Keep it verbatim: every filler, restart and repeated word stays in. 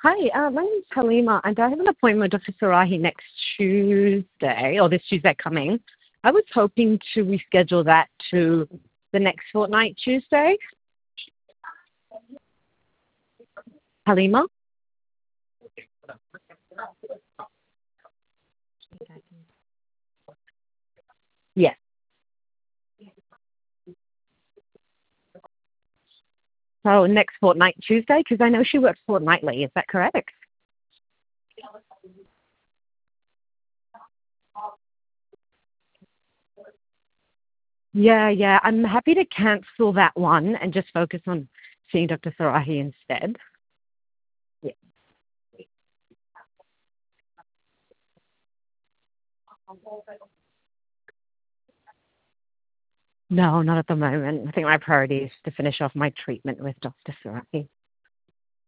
Hi, uh, my name's Halima, and I have an appointment with Doctor Sarahi next Tuesday, or this Tuesday coming. I was hoping to reschedule that to the next fortnight Tuesday. Halima? Yes. So next fortnight Tuesday, because I know she works fortnightly. Is that correct? Yeah, yeah. I'm happy to cancel that one and just focus on seeing Doctor Sarahi instead. Yeah. No, not at the moment. I think my priority is to finish off my treatment with Doctor Sarahi.